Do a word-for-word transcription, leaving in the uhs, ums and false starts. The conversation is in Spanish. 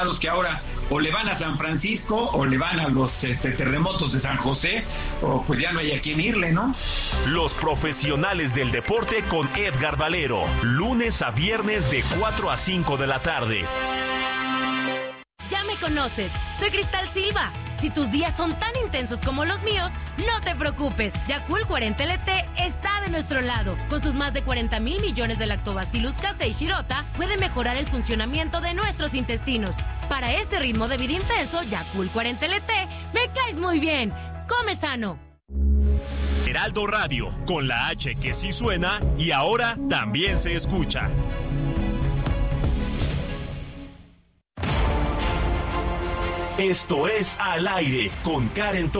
que ahora o le van a San Francisco o le van a los este, terremotos de San José, o pues ya no hay a quién irle, ¿no? Los profesionales del deporte con Edgar Valero, lunes a viernes de cuatro a cinco de la tarde. Ya me conoces, soy Cristal Silva. Si tus días son tan intensos como los míos, no te preocupes. Yakult cuarenta L T está de nuestro lado. Con sus más de cuarenta mil millones de lactobacillus casei shirota, puede mejorar el funcionamiento de nuestros intestinos. Para este ritmo de vida intenso, Yakult cuarenta L T, me caes muy bien. Come sano. Heraldo Radio, con la H que sí suena y ahora también se escucha. Esto es Al Aire con Karen